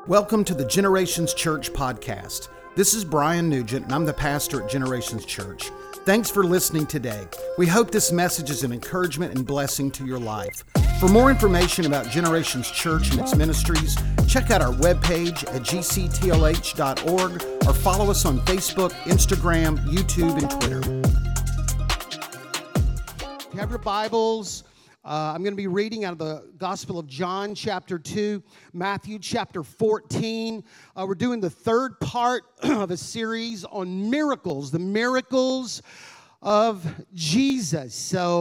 Welcome to the Generations Church podcast. This is Brian Nugent, and I'm the pastor at Generations Church. Thanks for listening today. We hope this message is an encouragement and blessing to your life. For more information about Generations Church and its ministries, check out our webpage at gctlh.org or follow us on Facebook, Instagram, YouTube, and Twitter. If you have your Bibles, I'm going to be reading out of the Gospel of John, chapter 2, Matthew, chapter 14. We're doing the third part of a series on miracles, the miracles of Jesus.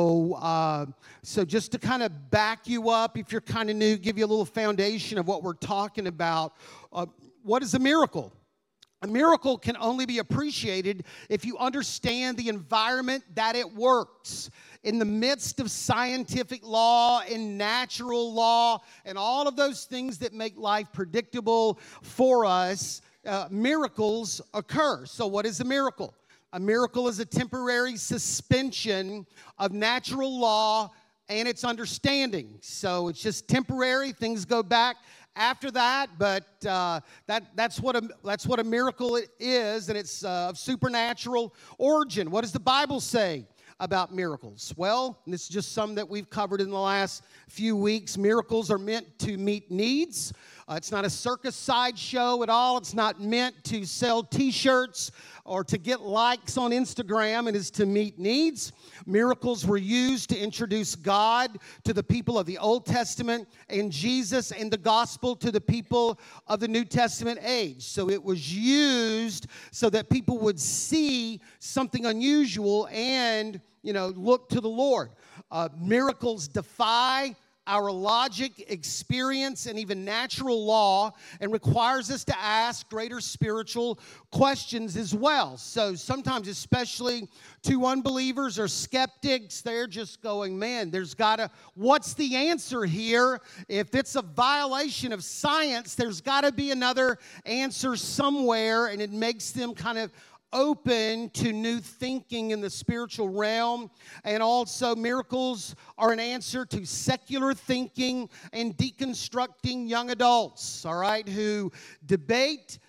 So just to kind of back you up, if you're kind of new, give you a little foundation of what we're talking about. What is a miracle? A miracle can only be appreciated if you understand the environment that it works. In the midst of scientific law and natural law and all of those things that make life predictable for us, miracles occur. So what is a miracle? A miracle is a temporary suspension of natural law and its understanding. So it's just temporary. Things go back after that, but that's what a miracle is, and it's of supernatural origin. What does the Bible say about miracles? Well, this is just some that we've covered in the last few weeks. Miracles are meant to meet needs. It's not a circus sideshow at all. It's not meant to sell t-shirts or to get likes on Instagram. It is to meet needs. Miracles were used to introduce God to the people of the Old Testament and Jesus and the gospel to the people of the New Testament age. So it was used so that people would see something unusual and, look to the Lord. Miracles defy our logic, experience, and even natural law, and requires us to ask greater spiritual questions as well. So sometimes, especially to unbelievers or skeptics, they're just going, man, what's the answer here? If it's a violation of science, there's got to be another answer somewhere, and it makes them kind of open to new thinking in the spiritual realm. And also, miracles are an answer to secular thinking and deconstructing young adults, all right, who debate,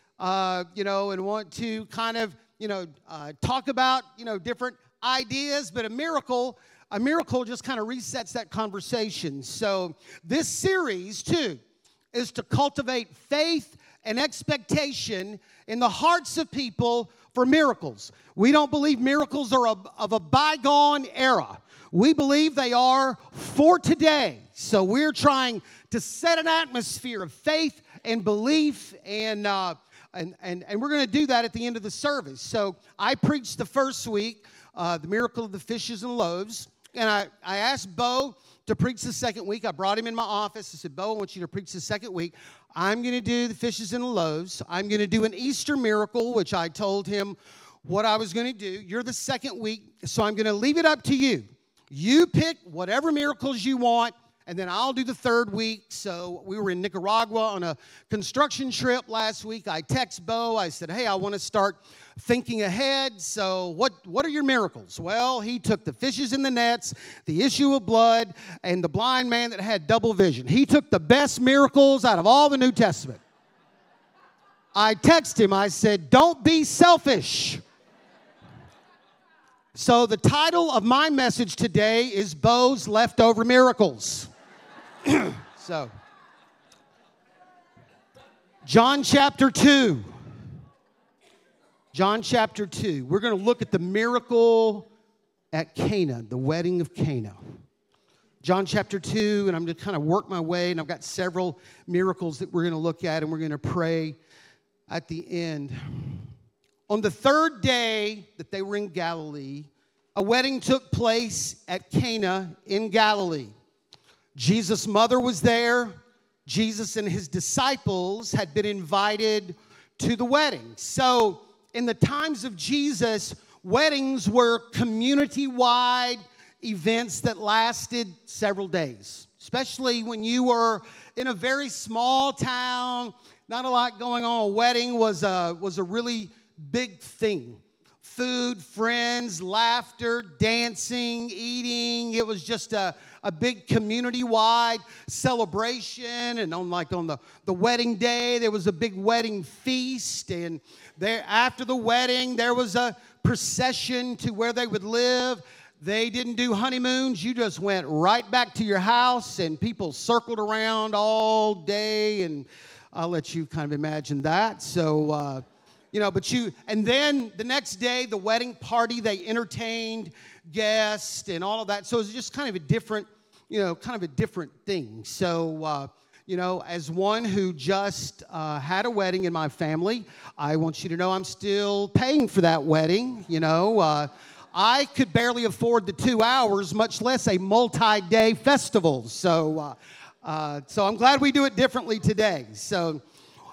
and want to kind of, talk about, different ideas. But a miracle just kind of resets that conversation. So this series, too, is to cultivate faith and expectation in the hearts of people for miracles. We don't believe miracles are of a bygone era. We believe they are for today. So we're trying to set an atmosphere of faith and belief, and we're going to do that at the end of the service. So I preached the first week, the miracle of the fishes and loaves, and I asked Bo to preach the second week. I brought him in my office. I said, Bo, I want you to preach the second week. I'm going to do the fishes and the loaves. I'm going to do an Easter miracle, which I told him what I was going to do. You're the second week, so I'm going to leave it up to you. You pick whatever miracles you want, and then I'll do the third week. So we were in Nicaragua on a construction trip last week. I text Bo. I said, hey, I want to start thinking ahead. So what are your miracles? Well, he took the fishes in the nets, the issue of blood, and the blind man that had double vision. He took the best miracles out of all the New Testament. I texted him. I said, don't be selfish. So the title of my message today is Bo's Leftover Miracles. So, John chapter 2. John chapter 2. We're going to look at the miracle at Cana, the wedding of Cana. John chapter 2, and I'm going to kind of work my way, and I've got several miracles that we're going to look at, and we're going to pray at the end. On the third day that they were in Galilee, a wedding took place at Cana in Galilee. Jesus' mother was there. Jesus and his disciples had been invited to the wedding. So in the times of Jesus, weddings were community-wide events that lasted several days, especially when you were in a very small town, not a lot going on. A wedding was a really big thing. Food, friends, laughter, dancing, eating. It was just a a big community-wide celebration. And on the wedding day, there was a big wedding feast. And there, after the wedding, there was a procession to where they would live. They didn't do honeymoons. You just went right back to your house, and people circled around all day. And I'll let you kind of imagine that. So, and then the next day, the wedding party, they entertained guests and all of that. So it was just kind of a different thing. So, as one who just had a wedding in my family, I want you to know I'm still paying for that wedding. I could barely afford the 2 hours, much less a multi-day festival. So I'm glad we do it differently today. So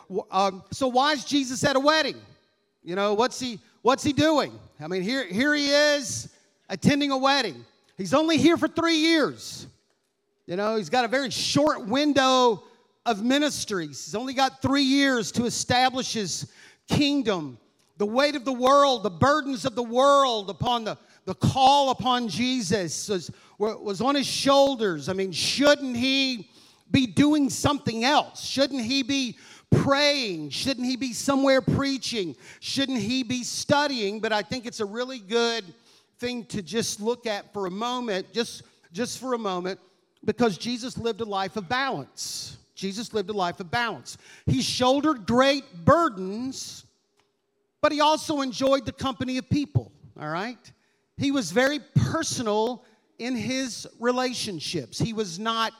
why is Jesus at a wedding? What's he doing? I mean, here he is attending a wedding. He's only here for 3 years. He's got a very short window of ministries. He's only got 3 years to establish his kingdom. The weight of the world, the burdens of the world upon the call upon Jesus was on his shoulders. I mean, shouldn't he be doing something else? Shouldn't he be praying? Shouldn't he be somewhere preaching? Shouldn't he be studying? But I think it's a really good thing to just look at for a moment, just for a moment, because Jesus lived a life of balance. Jesus lived a life of balance. He shouldered great burdens, but he also enjoyed the company of people, all right? He was very personal in his relationships. He was not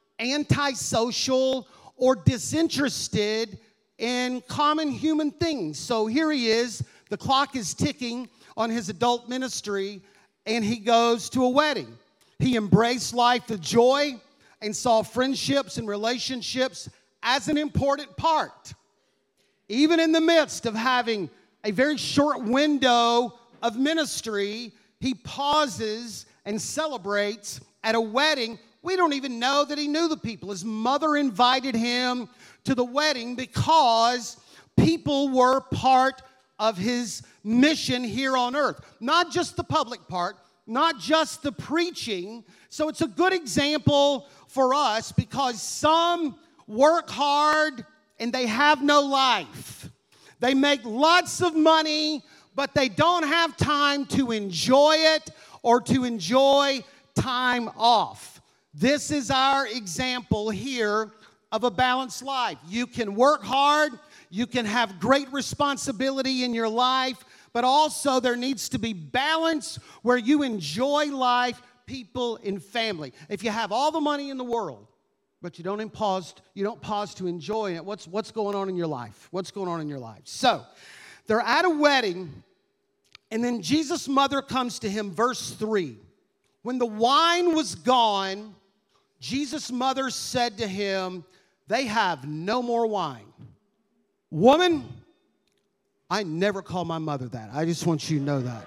antisocial or disinterested in common human things. So here he is, the clock is ticking on his adult ministry, and he goes to a wedding. He embraced life with joy and saw friendships and relationships as an important part. Even in the midst of having a very short window of ministry, he pauses and celebrates at a wedding. We don't even know that he knew the people. His mother invited him to the wedding because people were part of his mission here on earth. Not just the public part, not just the preaching. So it's a good example for us because some work hard and they have no life. They make lots of money, but they don't have time to enjoy it or to enjoy time off. This is our example here of a balanced life. You can work hard, you can have great responsibility in your life, but also there needs to be balance where you enjoy life, people, and family. If you have all the money in the world, but you don't pause to enjoy it, what's going on in your life? What's going on in your life? So, they're at a wedding, and then Jesus' mother comes to him, verse 3. When the wine was gone, Jesus' mother said to him, "They have no more wine." Woman, I never call my mother that. I just want you to know that.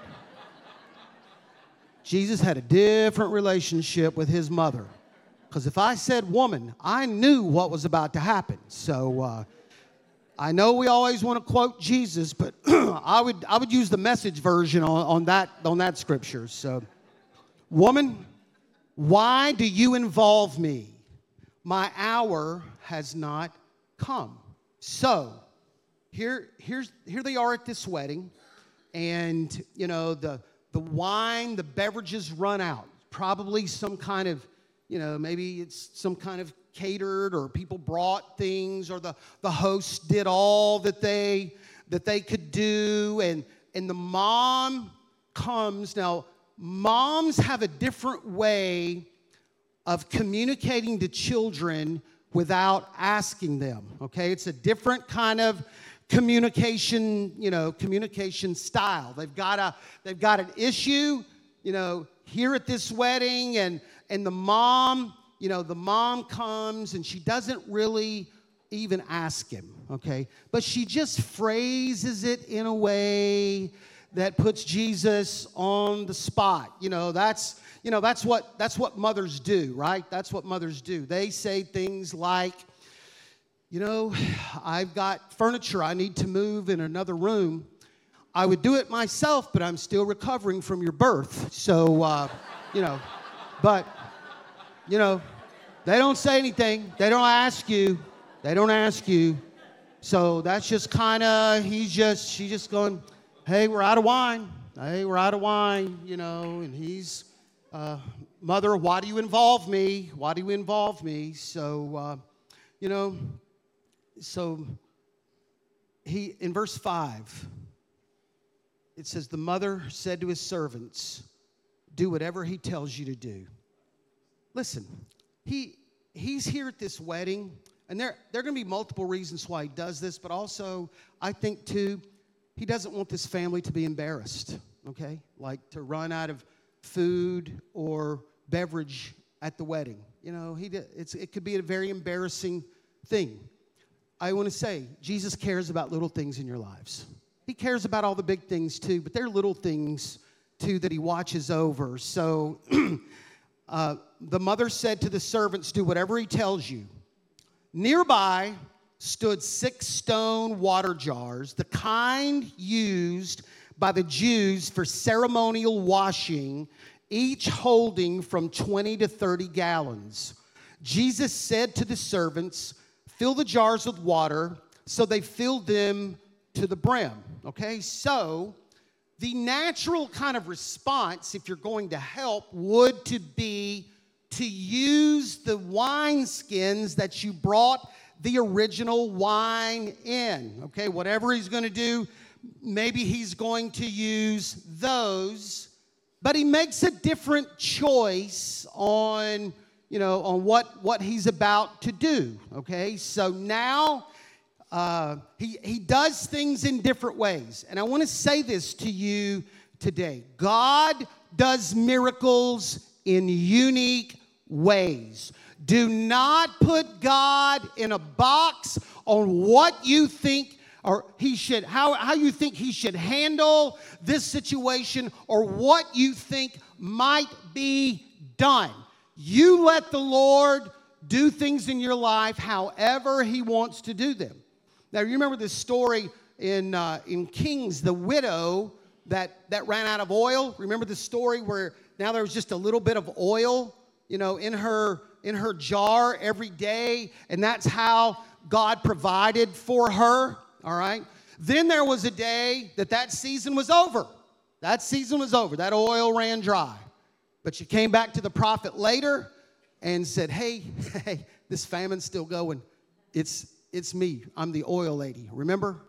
Jesus had a different relationship with his mother. Because if I said woman, I knew what was about to happen. So I know we always want to quote Jesus, but I would use the Message version on that scripture. So, woman, why do you involve me? My hour has not come. So here they are at this wedding, and the wine, the beverages run out. Probably some kind of maybe it's some kind of catered, or people brought things, or the host did all that they could do, and the mom comes. Now, moms have a different way of communicating to children without asking them, okay? It's a different kind of communication style. They've got an issue, here at this wedding, and the mom comes, and she doesn't really even ask him, okay? But she just phrases it in a way that puts Jesus on the spot. That's what mothers do, right? That's what mothers do. They say things like, I've got furniture I need to move in another room. I would do it myself, but I'm still recovering from your birth. So, but You know, they don't say anything. They don't ask you. They don't ask you. So that's just kind of, she's just going, hey, we're out of wine. Hey, we're out of wine, you know, and he's, mother, why do you involve me? Why do you involve me? So, you know, so he, in verse 5, it says, the mother said to his servants, do whatever he tells you to do. Listen, he's here at this wedding, and there are going to be multiple reasons why he does this, but also, I think, too, he doesn't want this family to be embarrassed, okay? Like to run out of food or beverage at the wedding. You know, it could be a very embarrassing thing. I want to say, Jesus cares about little things in your lives. He cares about all the big things, too, but there are little things, too, that he watches over. So the mother said to the servants, do whatever he tells you. Nearby stood 6 stone water jars, the kind used by the Jews for ceremonial washing, each holding from 20 to 30 gallons. Jesus said to the servants, fill the jars with water, so they filled them to the brim. Okay, so the natural kind of response, if you're going to help, would to be to use the wine skins that you brought the original wine in. Okay, whatever he's going to do, maybe he's going to use those, but he makes a different choice on, you know, on what he's about to do. Okay, so now he does things in different ways, and I want to say this to you today: God does miracles in unique ways. Do not put God in a box on what you think or he should, how you think he should handle this situation or what you think might be done. You let the Lord do things in your life however he wants to do them. Now, you remember this story in Kings, the widow that ran out of oil? Remember the story where now there was just a little bit of oil, you know, in her jar every day, and that's how God provided for her, all right? Then there was a day that season was over. That season was over. That oil ran dry. But she came back to the prophet later and said, hey, this famine's still going. It's me. I'm the oil lady. Remember?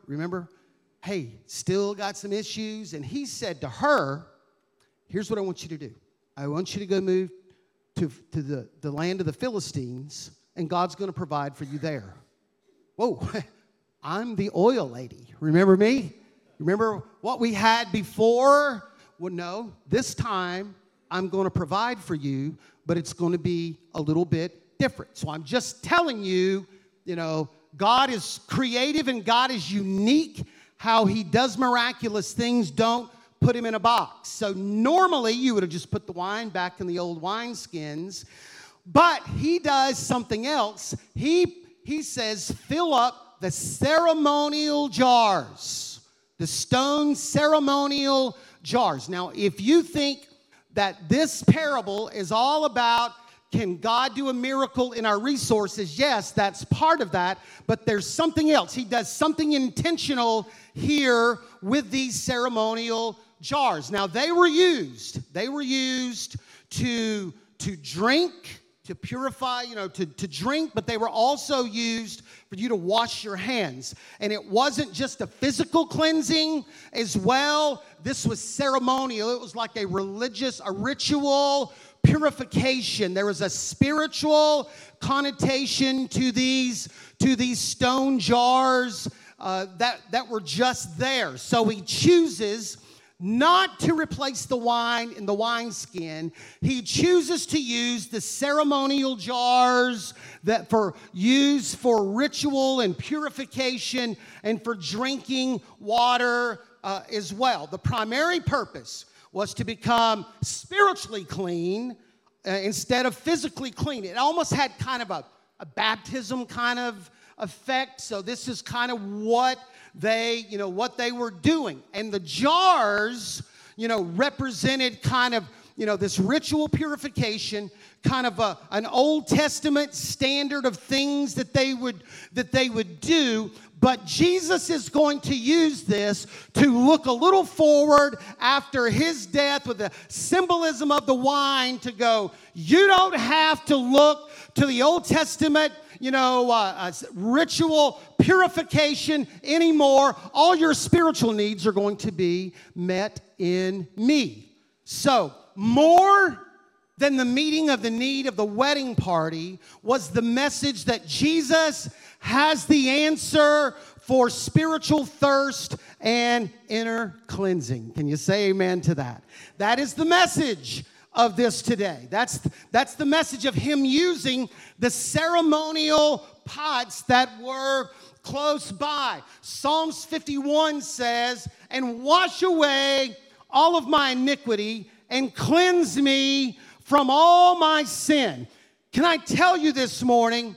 Hey, still got some issues. And he said to her, here's what I want you to do. I want you to go move to the land of the Philistines, and God's going to provide for you there. Whoa, I'm the oil lady. Remember me? Remember what we had before? Well, no, this time I'm going to provide for you, but it's going to be a little bit different. So I'm just telling you, you know, God is creative and God is unique. How he does miraculous things, don't put him in a box. So normally you would have just put the wine back in the old wine skins, but he does something else. He says, fill up the ceremonial jars, the stone ceremonial jars. Now, if you think that this parable is all about, can God do a miracle in our resources? Yes, that's part of that, but there's something else. He does something intentional here with these ceremonial jars. Now, they were used to drink, to purify, you know, to drink, but they were also used for you to wash your hands. And it wasn't just a physical cleansing as well. This was ceremonial. It was like a ritual purification. There was a spiritual connotation to these stone jars that were just there. So he chooses not to replace the wine in the wineskin. He chooses to use the ceremonial jars that used for ritual and purification and for drinking water as well. The primary purpose was to become spiritually clean instead of physically clean. It almost had kind of a baptism kind of effect. So this is kind of what they were doing. And the jars, represented kind of, this ritual purification, kind of an Old Testament standard of things that they would do. But Jesus is going to use this to look a little forward after his death with the symbolism of the wine to go, you don't have to look to the Old Testament, ritual purification anymore. All your spiritual needs are going to be met in me. So, more than the meeting of the need of the wedding party was the message that Jesus has the answer for spiritual thirst and inner cleansing. Can you say amen to that? That is the message of this today. That's the message of him using the ceremonial pots that were close by. Psalms 51 says, "And wash away all of my iniquity and cleanse me from all my sin." Can I tell you this morning,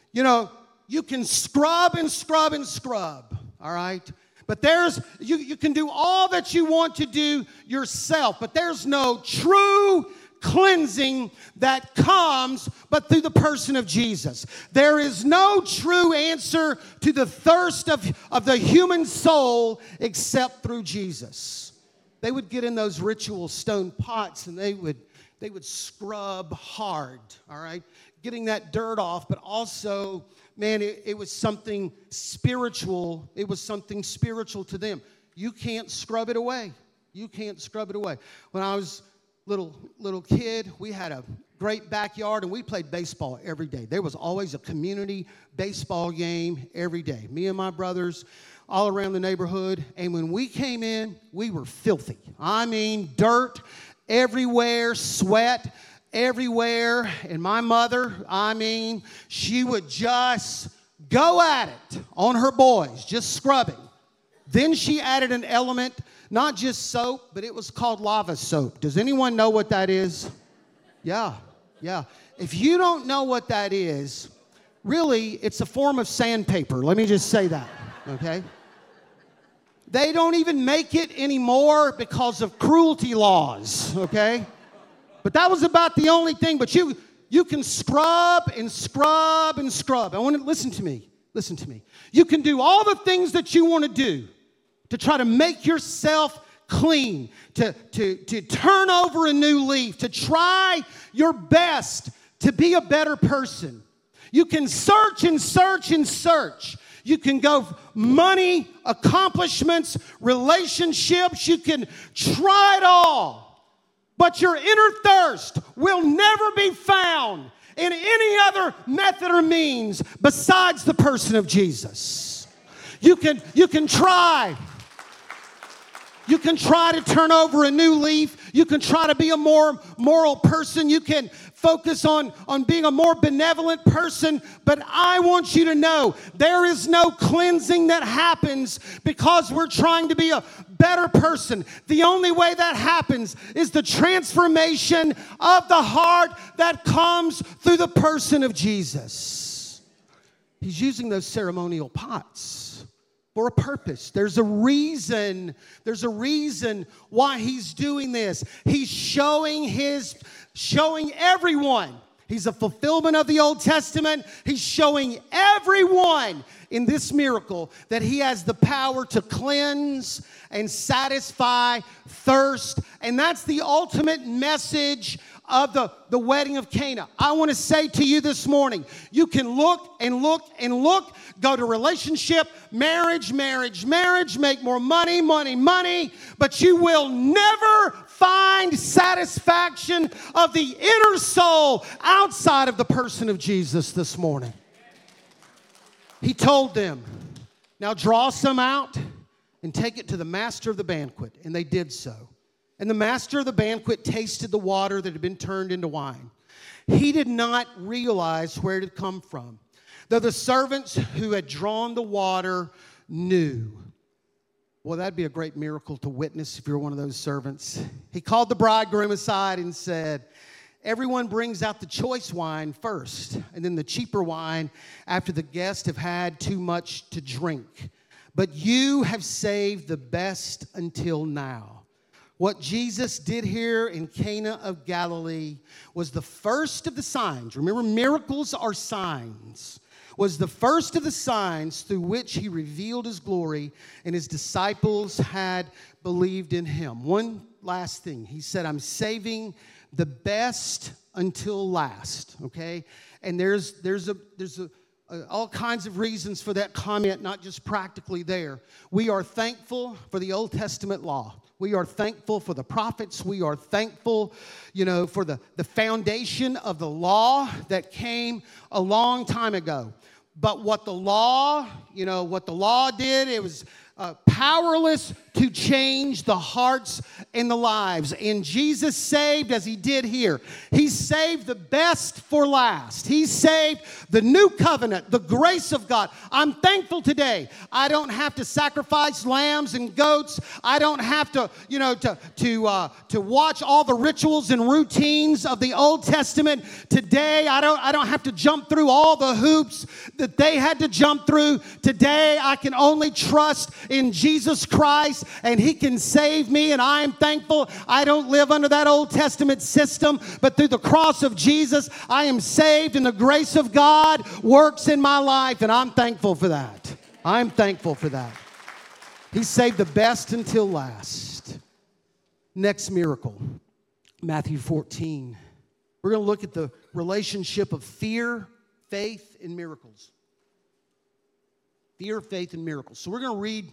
you can scrub and scrub and scrub, all right? But you can do all that you want to do yourself, but there's no true cleansing that comes but through the person of Jesus. There is no true answer to the thirst of the human soul except through Jesus. They would get in those ritual stone pots and they would scrub hard, all right? Getting that dirt off, but also, man, it was something spiritual. It was something spiritual to them. You can't scrub it away. You can't scrub it away. When I was little kid, we had a great backyard and we played baseball every day. There was always a community baseball game every day. Me and my brothers all around the neighborhood. And when we came in, we were filthy. I mean, dirt everywhere, sweat everywhere. And my mother, she would just go at it on her boys, just scrubbing. Then she added an element, not just soap, but it was called lava soap. Does anyone know what that is? Yeah. If you don't know what that is, really, it's a form of sandpaper. Let me just say that, okay? They don't even make it anymore because of cruelty laws, okay? But that was about the only thing. But you can scrub and scrub and scrub. I want to listen to me. Listen to me. You can do all the things that you want to do to try to make yourself clean, to turn over a new leaf, to try your best to be a better person. You can search and search and search. You can go money, accomplishments, relationships. You can try it all. But your inner thirst will never be found in any other method or means besides the person of Jesus. You can try. You can try to turn over a new leaf. You can try to be a more moral person. You can focus on being a more benevolent person. But I want you to know there is no cleansing that happens because we're trying to be a better person. The only way that happens is the transformation of the heart that comes through the person of Jesus. He's using those ceremonial pots for a purpose. There's a reason why he's doing this. He's showing everyone. He's a fulfillment of the Old Testament. He's showing everyone in this miracle that he has the power to cleanse and satisfy thirst. And that's the ultimate message of the wedding of Cana. I want to say to you this morning, you can look and look and look, go to relationship, marriage, make more money, but you will never find satisfaction of the inner soul outside of the person of Jesus this morning. He told them, now draw some out and take it to the master of the banquet. And they did so. And the master of the banquet tasted the water that had been turned into wine. He did not realize where it had come from, though the servants who had drawn the water knew. Well, that'd be a great miracle to witness if you're one of those servants. He called the bridegroom aside and said, everyone brings out the choice wine first, and then the cheaper wine after the guests have had too much to drink. But you have saved the best until now. What Jesus did here in Cana of Galilee was the first of the signs. Remember, miracles are signs. Was the first of the signs through which he revealed his glory, and his disciples had believed in him. One last thing. He said, I'm saving the best until last, okay? And there's all kinds of reasons for that comment, not just practically there. We are thankful for the Old Testament law. We are thankful for the prophets. We are thankful, for the foundation of the law that came a long time ago. But what the law did, it was powerless to change the hearts and the lives. And Jesus saved as he did here. He saved the best for last. He saved the new covenant, the grace of God. I'm thankful today. I don't have to sacrifice lambs and goats. I don't have to, to watch all the rituals and routines of the Old Testament. Today, I don't have to jump through all the hoops that they had to jump through. Today, I can only trust in Jesus Christ, and he can save me, and I am thankful. I don't live under that Old Testament system, but through the cross of Jesus, I am saved, and the grace of God works in my life, and I'm thankful for that. I'm thankful for that. He saved the best until last. Next miracle, Matthew 14. We're going to look at the relationship of fear, faith, and miracles. Fear, faith, and miracles. So we're going to read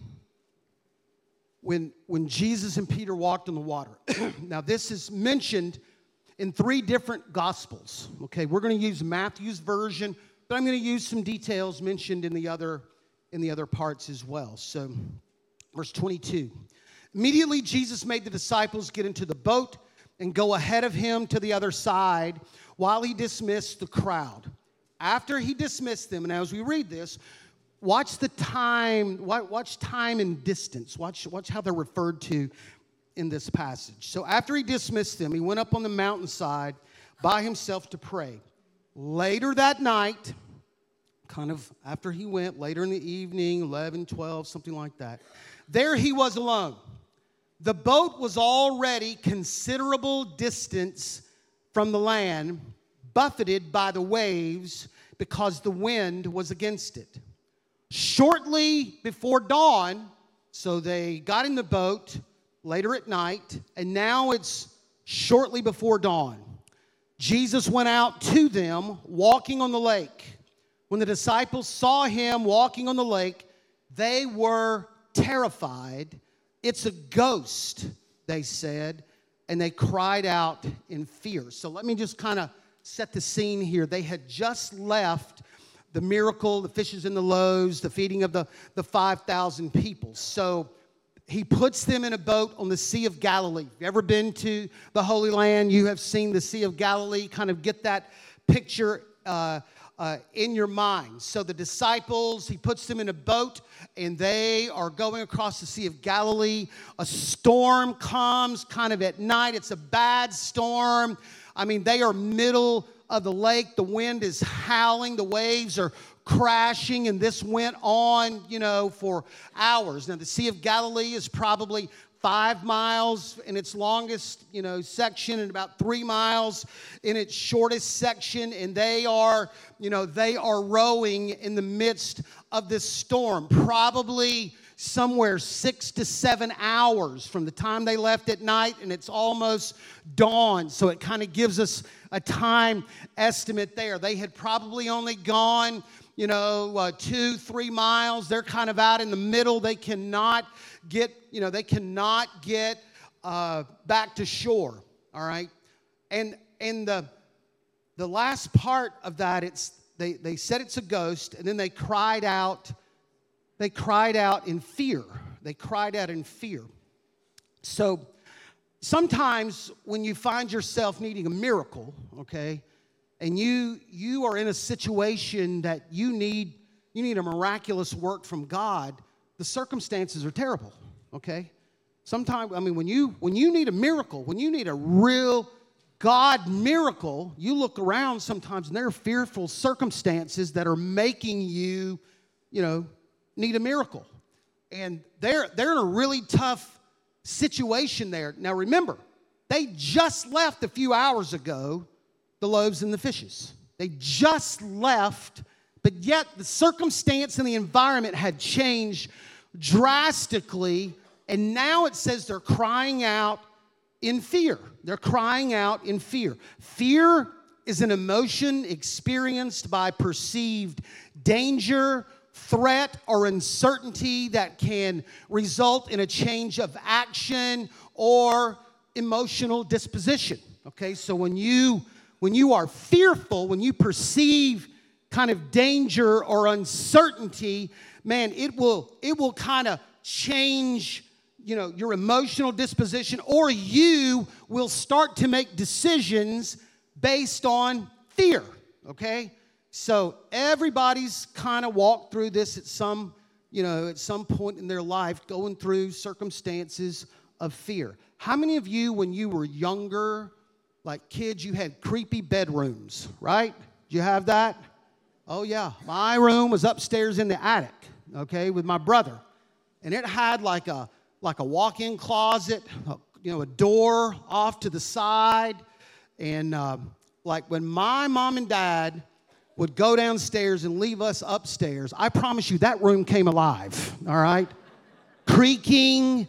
when Jesus and Peter walked on the water. Now, this is mentioned in 3 different Gospels. Okay, we're going to use Matthew's version, but I'm going to use some details mentioned in the other parts as well. So, verse 22. Immediately, Jesus made the disciples get into the boat and go ahead of him to the other side while he dismissed the crowd. After he dismissed them, and as we read this, watch the time, watch time and distance. Watch how they're referred to in this passage. So after he dismissed them, he went up on the mountainside by himself to pray. Later that night, kind of after he went, later in the evening, 11, 12, something like that, there he was alone. The boat was already considerable distance from the land, buffeted by the waves because the wind was against it. Shortly before dawn, so they got in the boat later at night, and now it's shortly before dawn. Jesus went out to them walking on the lake. When the disciples saw him walking on the lake, they were terrified. It's a ghost, they said, and they cried out in fear. So let me just kind of set the scene here. They had just left the miracle, the fishes and the loaves, the feeding of the 5,000 people. So he puts them in a boat on the Sea of Galilee. If you've ever been to the Holy Land, you have seen the Sea of Galilee. Kind of get that picture in your mind. So the disciples, he puts them in a boat, and they are going across the Sea of Galilee. A storm comes kind of at night. It's a bad storm. I mean, they are middle of the lake. The wind is howling. The waves are crashing, and this went on, for hours. Now, the Sea of Galilee is probably 5 miles in its longest, section, and about 3 miles in its shortest section. And they are rowing in the midst of this storm, probably somewhere 6 to 7 hours from the time they left at night, and it's almost dawn. So it kind of gives us a time estimate there. They had probably only gone 2-3 miles. They're kind of out in the middle. They cannot get back to shore. All right, and the last part of that, they said it's a ghost, and then they cried out. They cried out in fear. They cried out in fear. So sometimes when you find yourself needing a miracle, okay, and you are in a situation that you need a miraculous work from God, the circumstances are terrible, okay? Sometimes, when you need a miracle, when you need a real God miracle, you look around sometimes and there are fearful circumstances that are making you, need a miracle. And they're in a really tough situation there. Now remember, they just left a few hours ago the loaves and the fishes. They just left, but yet the circumstance and the environment had changed drastically, and now it says they're crying out in fear. They're crying out in fear. Fear is an emotion experienced by perceived danger, threat, or uncertainty that can result in a change of action or emotional disposition. Okay, so when you are fearful, when you perceive kind of danger or uncertainty, man, it will kind of change, your emotional disposition, or you will start to make decisions based on fear. Okay, so everybody's kind of walked through this at some point in their life, going through circumstances of fear. How many of you, when you were younger, like kids, you had creepy bedrooms, right? Did you have that? Oh, yeah. My room was upstairs in the attic, okay, with my brother. And it had like a walk-in closet, a door off to the side. And like when my mom and dad would go downstairs and leave us upstairs, I promise you that room came alive, all right? Creaking,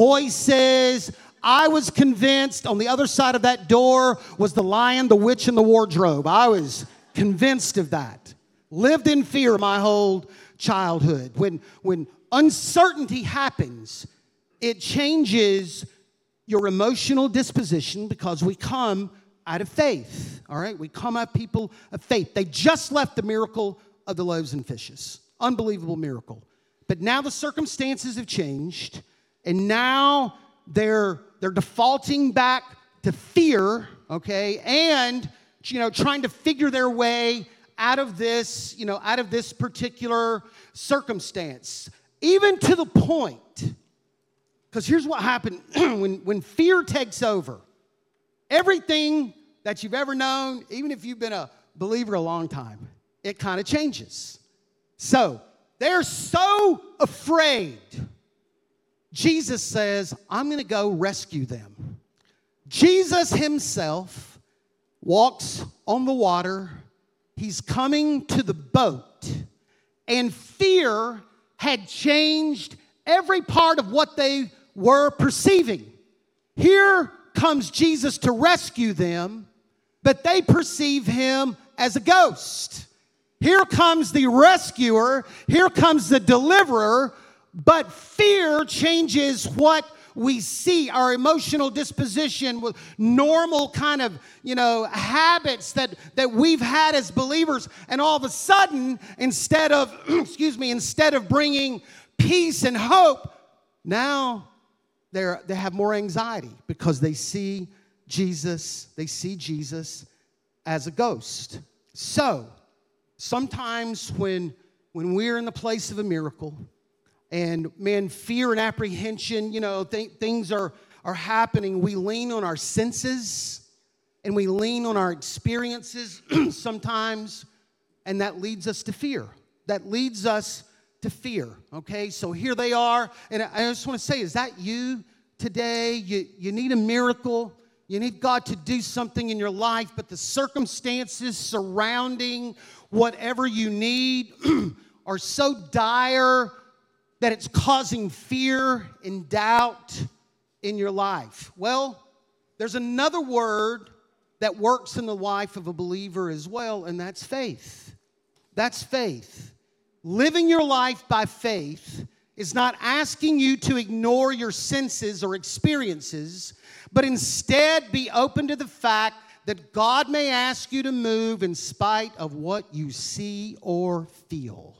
voices. I was convinced on the other side of that door was the lion, the witch, and the wardrobe. I was convinced of that. Lived in fear my whole childhood. When uncertainty happens, it changes your emotional disposition because we come out of faith, all right? We come out people of faith. They just left the miracle of the loaves and fishes. Unbelievable miracle. But now the circumstances have changed, and now they're defaulting back to fear, okay? And, trying to figure their way out of this particular circumstance. Even to the point, because here's what happened when fear takes over. Everything that you've ever known, even if you've been a believer a long time, it kind of changes. So they're so afraid. Jesus says, I'm going to go rescue them. Jesus himself walks on the water. He's coming to the boat. And fear had changed every part of what they were perceiving. Here comes Jesus to rescue them, but they perceive him as a ghost. Here comes the rescuer. Here comes the deliverer. But fear changes what we see, our emotional disposition with normal kind of, habits that we've had as believers. And all of a sudden, instead of bringing peace and hope, now they have more anxiety because they see Jesus as a ghost. So sometimes when we're in the place of a miracle, and man, fear and apprehension, things are happening, we lean on our senses and we lean on our experiences sometimes, and that leads us to fear. Okay? So here they are, and I just want to say, is that you today? You need a miracle. You need God to do something in your life, but the circumstances surrounding whatever you need are so dire that it's causing fear and doubt in your life. Well, there's another word that works in the life of a believer as well, and that's faith. That's faith. Living your life by faith is not asking you to ignore your senses or experiences, but instead be open to the fact that God may ask you to move in spite of what you see or feel.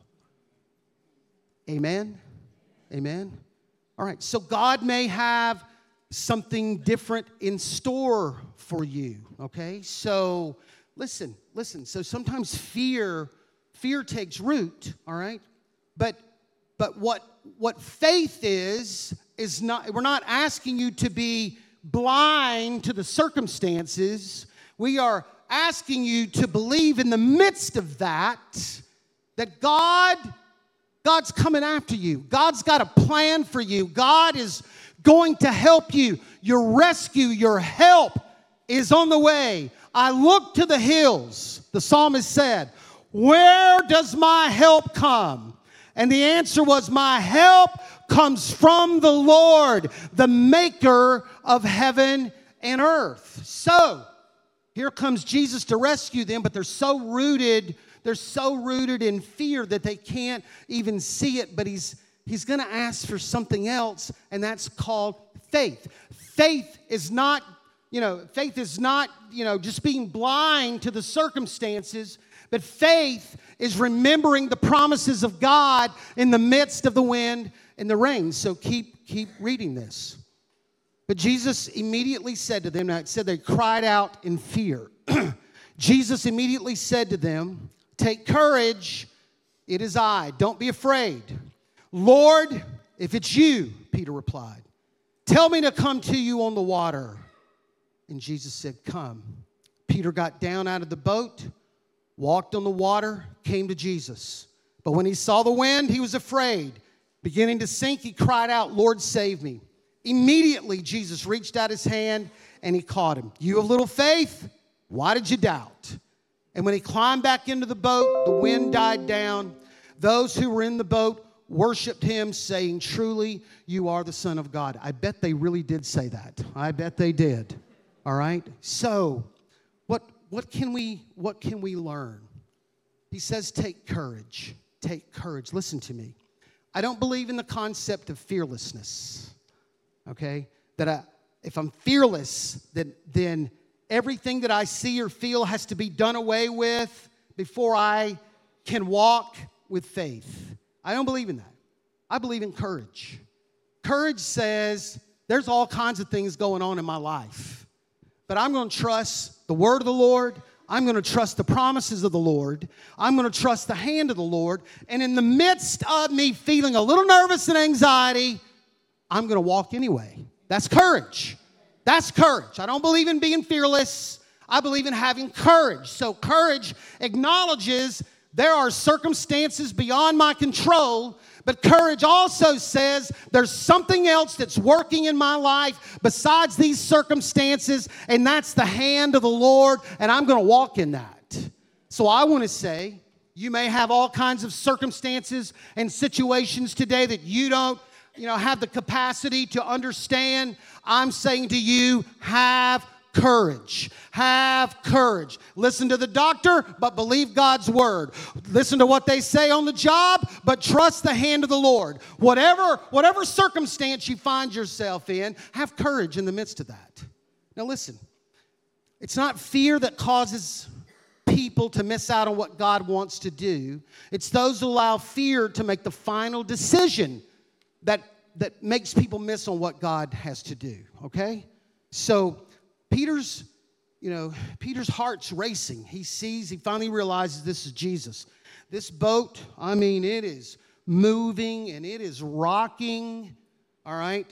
Amen? Amen? All right, so God may have something different in store for you, okay? So listen. So sometimes fear takes root, all right? But what faith is not, we're not asking you to be blind to the circumstances. We are asking you to believe in the midst of that God's coming after you. God's got a plan for you. God is going to help you. Your rescue, your help is on the way. I look to the hills, the psalmist said, where does my help come? And the answer was, my help comes from the Lord, the maker of heaven and earth. So, here comes Jesus to rescue them, but they're so rooted in fear that they can't even see it. But he's going to ask for something else, and that's called faith. Faith is not just being blind to the circumstances, but faith is remembering the promises of God in the midst of the wind and the rain. So keep reading this. But Jesus immediately said to them, now it said they cried out in fear. Jesus immediately said to them, take courage, it is I, don't be afraid. Lord, if it's you, Peter replied, tell me to come to you on the water. And Jesus said, come. Peter got down out of the boat, walked on the water, came to Jesus. But when he saw the wind, he was afraid. Beginning to sink, he cried out, Lord, save me. Immediately, Jesus reached out his hand and he caught him. You have little faith? Why did you doubt? And when he climbed back into the boat, the wind died down. Those who were in the boat worshiped him, saying, truly, you are the Son of God. I bet they really did say that. I bet they did. All right? So, what can we learn? He says, take courage. Take courage. Listen to me. I don't believe in the concept of fearlessness. Okay? That if I'm fearless, then everything that I see or feel has to be done away with before I can walk with faith. I don't believe in that. I believe in courage. Courage says there's all kinds of things going on in my life, but I'm going to trust the word of the Lord. I'm going to trust the promises of the Lord. I'm going to trust the hand of the Lord. And in the midst of me feeling a little nervous and anxiety, I'm going to walk anyway. That's courage. That's courage. I don't believe in being fearless. I believe in having courage. So courage acknowledges there are circumstances beyond my control, but courage also says there's something else that's working in my life besides these circumstances, and that's the hand of the Lord, and I'm going to walk in that. So I want to say, you may have all kinds of circumstances and situations today that you don't have the capacity to understand. I'm saying to you, have courage. Have courage. Listen to the doctor, but believe God's word. Listen to what they say on the job, but trust the hand of the Lord. Whatever circumstance you find yourself in, have courage in the midst of that. Now listen, it's not fear that causes people to miss out on what God wants to do. It's those who allow fear to make the final decision that makes people miss on what God has to do, okay? So Peter's heart's racing. He finally realizes this is Jesus. This boat, it is moving and it is rocking, all right?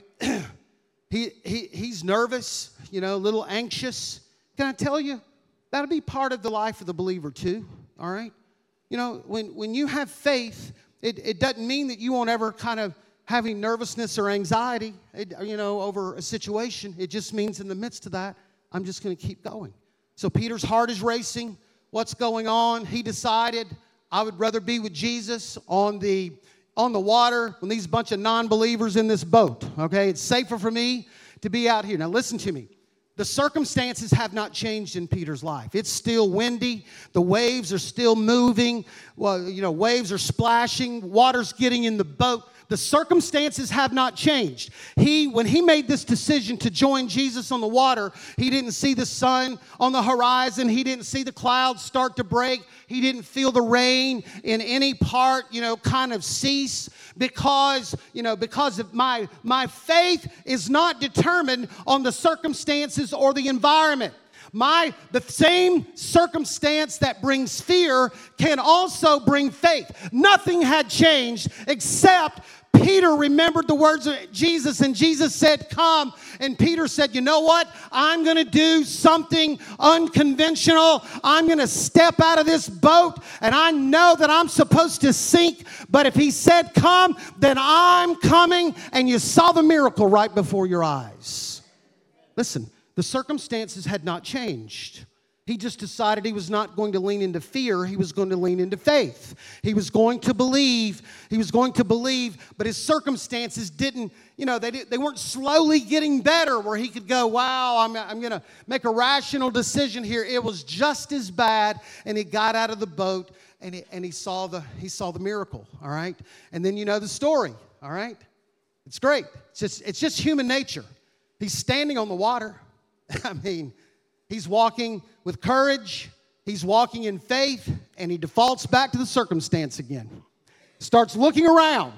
He's nervous, a little anxious. Can I tell you, that'll be part of the life of the believer too, all right? When you have faith, it doesn't mean that you won't ever kind of having nervousness or anxiety, over a situation. It just means in the midst of that, I'm just going to keep going. So Peter's heart is racing. What's going on? He decided, I would rather be with Jesus on the water when these bunch of non-believers in this boat. Okay, it's safer for me to be out here. Now listen to me. The circumstances have not changed in Peter's life. It's still windy. The waves are still moving. Well, waves are splashing. Water's getting in the boat. The circumstances have not changed. When he made this decision to join Jesus on the water, he didn't see the sun on the horizon. He didn't see the clouds start to break. He didn't feel the rain in any part, kind of cease because of my faith is not determined on the circumstances or the environment. The same circumstance that brings fear can also bring faith. Nothing had changed except Peter remembered the words of Jesus, and Jesus said, come. And Peter said, you know what? I'm going to do something unconventional. I'm going to step out of this boat, and I know that I'm supposed to sink, but if he said come, then I'm coming. And you saw the miracle right before your eyes. Listen, the circumstances had not changed. He just decided he was not going to lean into fear. He was going to lean into faith. He was going to believe. But his circumstances didn't, they weren't slowly getting better where he could go, wow, I'm going to make a rational decision here. It was just as bad. And he got out of the boat and he saw the miracle, all right? And then you know the story, all right? It's great. It's just human nature. He's standing on the water. He's walking with courage, he's walking in faith, and he defaults back to the circumstance again. Starts looking around.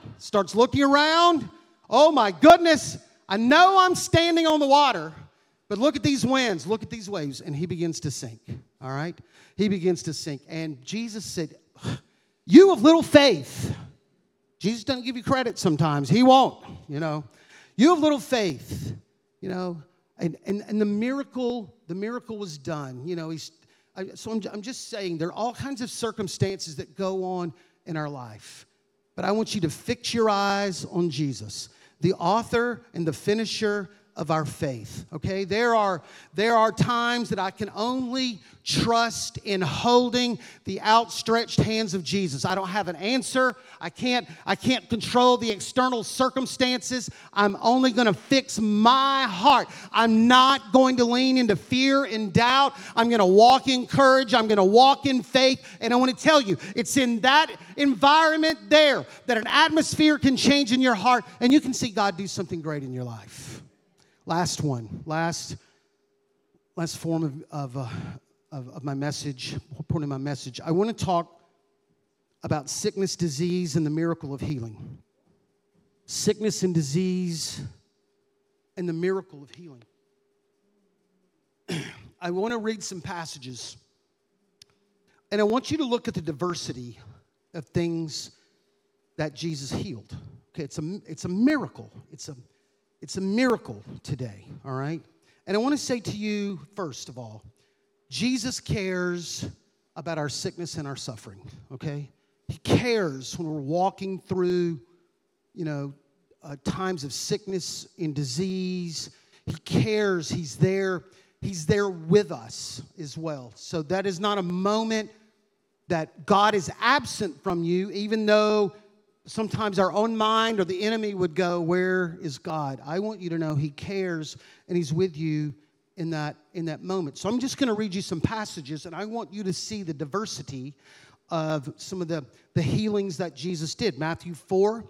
Oh my goodness, I know I'm standing on the water, but look at these winds, look at these waves, and he begins to sink, all right? He begins to sink, and Jesus said, you of little faith. Jesus doesn't give you credit sometimes. He won't, You of little faith, And the miracle was done. I'm just saying there are all kinds of circumstances that go on in our life. But I want you to fix your eyes on Jesus, the author and the finisher of our faith, okay? There are times that I can only trust in holding the outstretched hands of Jesus. I don't have an answer. I can't control the external circumstances. I'm only going to fix my heart. I'm not going to lean into fear and doubt. I'm going to walk in courage. I'm going to walk in faith. And I want to tell you, it's in that environment there that an atmosphere can change in your heart and you can see God do something great in your life. Last form of my message, point of my message. I want to talk about sickness, disease, and the miracle of healing. Sickness and disease and the miracle of healing. I want to read some passages, and I want you to look at the diversity of things that Jesus healed. Okay, it's a miracle. It's a miracle today, all right? And I want to say to you, first of all, Jesus cares about our sickness and our suffering, okay? He cares when we're walking through, times of sickness and disease. He cares. He's there. He's there with us as well. So that is not a moment that God is absent from you, even though sometimes our own mind or the enemy would go, where is God? I want you to know he cares and he's with you in that moment. So I'm just going to read you some passages, and I want you to see the diversity of some of the healings that Jesus did. Matthew 4,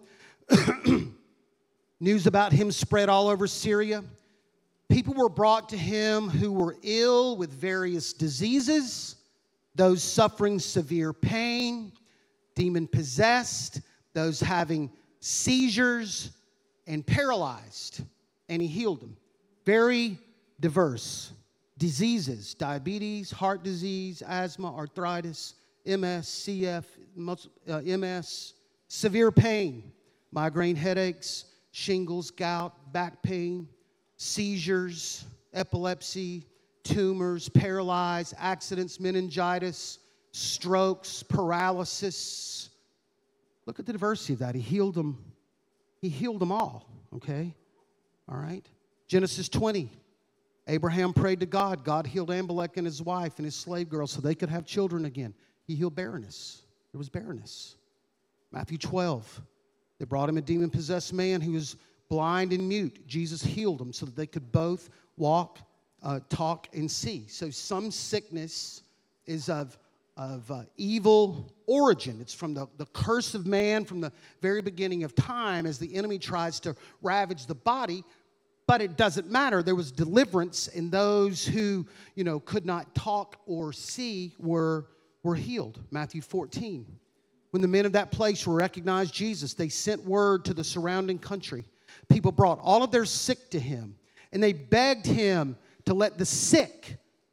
news about him spread all over Syria. People were brought to him who were ill with various diseases, those suffering severe pain, demon-possessed, those having seizures, and paralyzed, and he healed them. Very diverse diseases: diabetes, heart disease, asthma, arthritis, MS, CF, MS, severe pain, migraine headaches, shingles, gout, back pain, seizures, epilepsy, tumors, paralyzed, accidents, meningitis, strokes, paralysis. Look at the diversity of that. He healed them. He healed them all, okay? All right? Genesis 20. Abraham prayed to God. God healed Amalek and his wife and his slave girl so they could have children again. He healed barrenness. There was barrenness. Matthew 12. They brought him a demon-possessed man who was blind and mute. Jesus healed him so that they could both walk, talk, and see. So some sickness is of evil origin. It's from the curse of man from the very beginning of time as the enemy tries to ravage the body. But it doesn't matter. There was deliverance, and those who, could not talk or see were healed. Matthew 14. When the men of that place recognized Jesus, they sent word to the surrounding country. People brought all of their sick to him, and they begged him to let the sick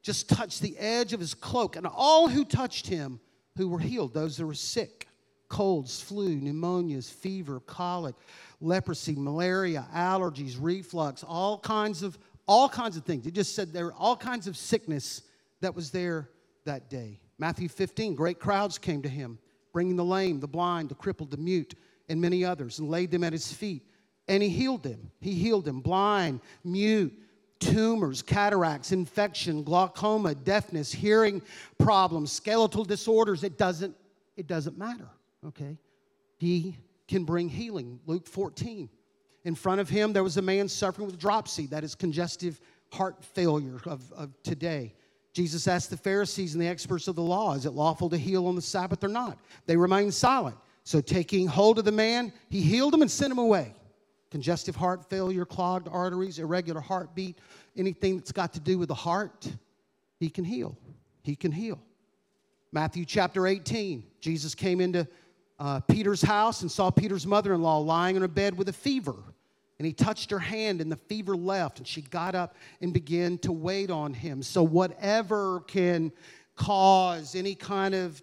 just touched the edge of his cloak. And all who touched him, who were healed, those that were sick, colds, flu, pneumonias, fever, colic, leprosy, malaria, allergies, reflux, all kinds of things. It just said there were all kinds of sickness that was there that day. Matthew 15, great crowds came to him, bringing the lame, the blind, the crippled, the mute, and many others, and laid them at his feet. And he healed them. He healed them, blind, mute, tumors, cataracts, infection, glaucoma, deafness, hearing problems, skeletal disorders. It doesn't matter, okay? He can bring healing. Luke 14. In front of him, there was a man suffering with dropsy, that is congestive heart failure of today. Jesus asked the Pharisees and the experts of the law, is it lawful to heal on the Sabbath or not? They remained silent. So taking hold of the man, he healed him and sent him away. Congestive heart failure, clogged arteries, irregular heartbeat, anything that's got to do with the heart, he can heal. He can heal. Matthew chapter 18, Jesus came into Peter's house and saw Peter's mother-in-law lying in a bed with a fever. And he touched her hand and the fever left, and she got up and began to wait on him. So whatever can cause any kind of,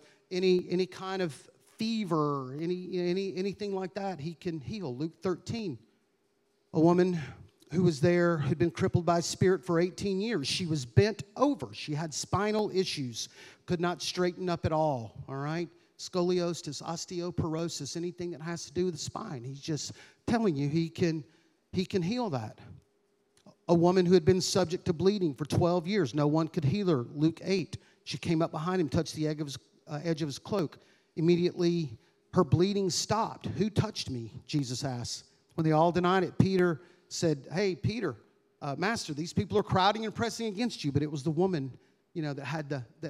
any kind of fever, anything like that, he can heal. Luke 13, a woman who was there had been crippled by a spirit for 18 years. She was bent over. She had spinal issues, could not straighten up at all, right? Scoliosis, osteoporosis, anything that has to do with the spine. He's just telling you he can heal that. A woman who had been subject to bleeding for 12 years. No one could heal her. Luke 8. She came up behind him, touched the edge of his cloak. Immediately, her bleeding stopped. Who touched me? Jesus asked. When they all denied it, Peter said, hey, Peter, Master, these people are crowding and pressing against you. But it was the woman, that had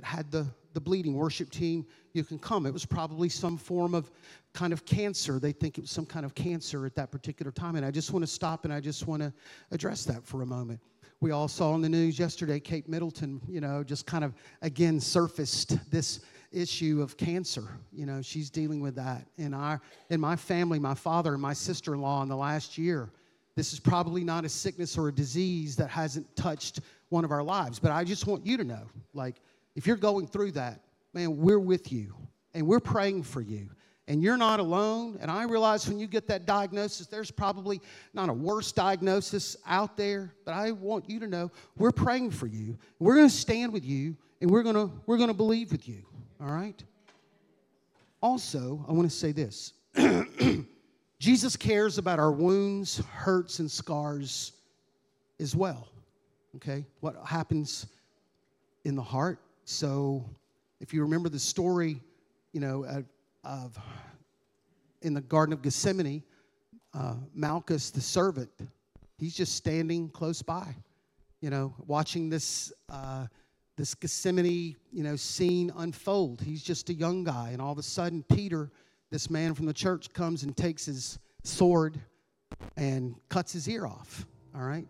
the bleeding. Worship team, you can come. It was probably some form of kind of cancer. They think it was some kind of cancer at that particular time. And I just want to stop and I just want to address that for a moment. We all saw on the news yesterday, Kate Middleton, just kind of, again, surfaced this issue of cancer. She's dealing with that. In my family, my father and my sister-in-law in the last year, this is probably not a sickness or a disease that hasn't touched one of our lives. But I just want you to know, if you're going through that, man, we're with you, and we're praying for you. And you're not alone. And I realize when you get that diagnosis, there's probably not a worse diagnosis out there. But I want you to know we're praying for you. We're going to stand with you, and we're going to believe with you. All right? Also, I want to say this. Jesus cares about our wounds, hurts, and scars as well. Okay? What happens in the heart. So if you remember the story, of in the Garden of Gethsemane, Malchus, the servant, he's just standing close by, watching this Gethsemane, scene unfold. He's just a young guy, and all of a sudden, Peter, this man from the church, comes and takes his sword and cuts his ear off. All right?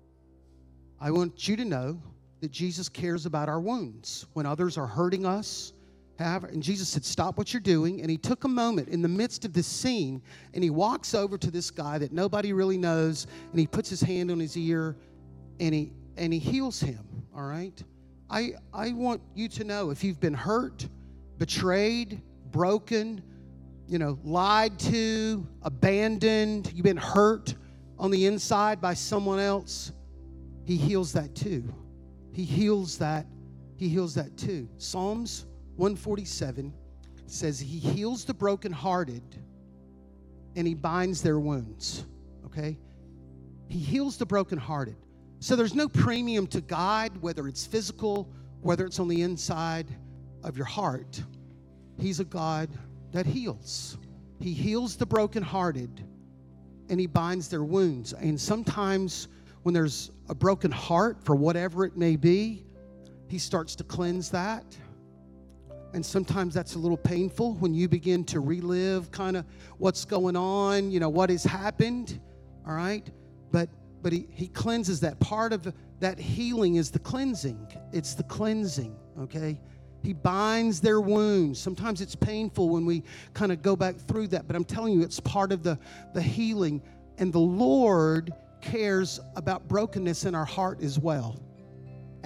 I want you to know that Jesus cares about our wounds. When others are hurting us, and Jesus said, stop what you're doing. And he took a moment in the midst of this scene, and he walks over to this guy that nobody really knows, and he puts his hand on his ear, and he heals him, all right? I want you to know, if you've been hurt, betrayed, broken, lied to, abandoned, you've been hurt on the inside by someone else, he heals that too. He heals that too. Psalms 147 says he heals the brokenhearted and he binds their wounds, okay? He heals the brokenhearted. So there's no premium to God, whether it's physical, whether it's on the inside of your heart. He's a God that heals. He heals the brokenhearted and he binds their wounds. And sometimes when there's a broken heart, for whatever it may be, he starts to cleanse that. And sometimes that's a little painful when you begin to relive kind of what's going on, what has happened, all right? But he cleanses that. Part of that healing is the cleansing. It's the cleansing, okay? He binds their wounds. Sometimes it's painful when we kind of go back through that, but I'm telling you, it's part of the healing. And the Lord cares about brokenness in our heart as well.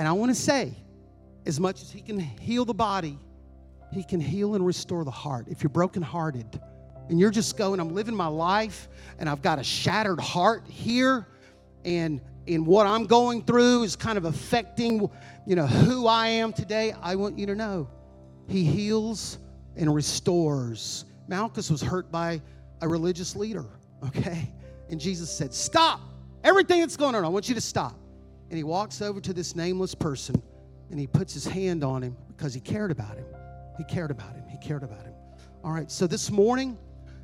And I want to say, as much as he can heal the body, he can heal and restore the heart. If you're brokenhearted and you're just going, I'm living my life and I've got a shattered heart here, and what I'm going through is kind of affecting, who I am today, I want you to know he heals and restores. Malchus was hurt by a religious leader, okay? And Jesus said, stop. Everything that's going on, I want you to stop. And he walks over to this nameless person and he puts his hand on him because he cared about him. He cared about him. He cared about him. All right, so this morning,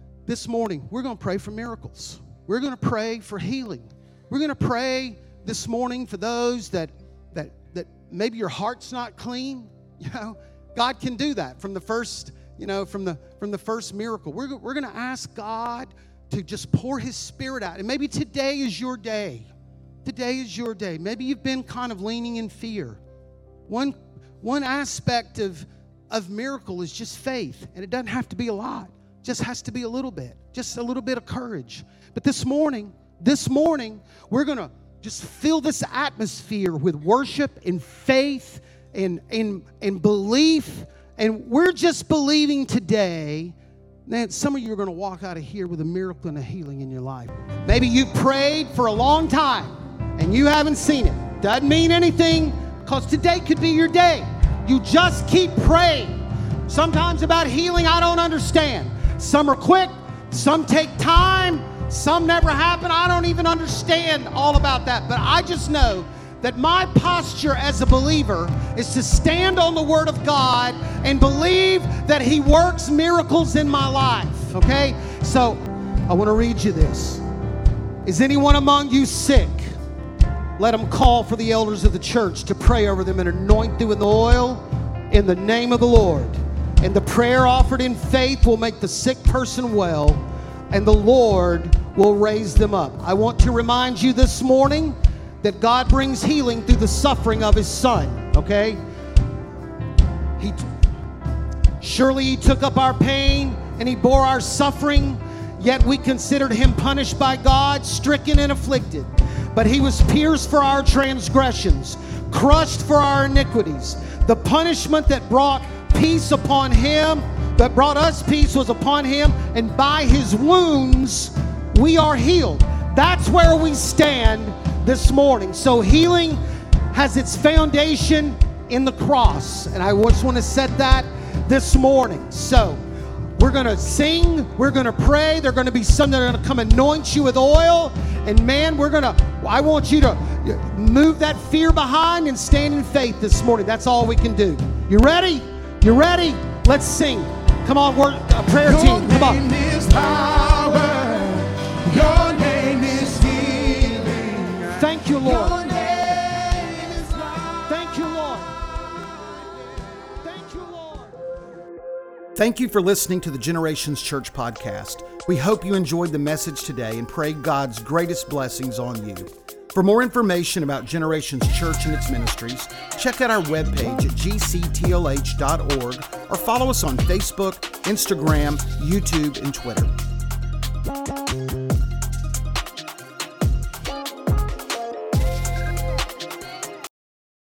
we're going to pray for miracles. We're going to pray for healing. We're going to pray this morning for those that maybe your heart's not clean. God can do that from the first, from the first miracle. We're going to ask God to just pour his Spirit out. And maybe today is your day. Today is your day. Maybe you've been kind of leaning in fear. One aspect of miracle is just faith. And it doesn't have to be a lot. It just has to be a little bit. Just a little bit of courage. But this morning, we're going to just fill this atmosphere with worship and faith and belief. And we're just believing today that some of you are going to walk out of here with a miracle and a healing in your life. Maybe you've prayed for a long time and you haven't seen it. Doesn't mean anything, because today could be your day. You just keep praying. Sometimes about healing, I don't understand. Some are quick, some take time, some never happen. I don't even understand all about that. But I just know that my posture as a believer is to stand on the Word of God and believe that He works miracles in my life, okay? So I want to read you this. Is anyone among you sick? Let them call for the elders of the church to pray over them and anoint them with oil in the name of the Lord. And the prayer offered in faith will make the sick person well, and the Lord will raise them up. I want to remind you this morning that God brings healing through the suffering of His Son, okay? Surely He took up our pain and He bore our suffering, yet we considered Him punished by God, stricken and afflicted. But He was pierced for our transgressions, crushed for our iniquities. The punishment that brought peace upon Him, that brought us peace, was upon Him, and by His wounds we are healed. That's where we stand this morning. So healing has its foundation in the cross, and I just want to set that this morning. So we're going to sing, we're going to pray. There are going to be some that are going to come anoint you with oil, and man, I want you to move that fear behind and stand in faith this morning. That's all we can do. You ready? You ready? Let's sing. Come on, prayer team. Come on. Your name is power. Your name is healing. Thank you, Lord. Your name is life. Thank you, Lord. Thank you, Lord. Thank you for listening to the Generations Church podcast. We hope you enjoyed the message today and pray God's greatest blessings on you. For more information about Generations Church and its ministries, check out our webpage at gctlh.org or follow us on Facebook, Instagram, YouTube, and Twitter.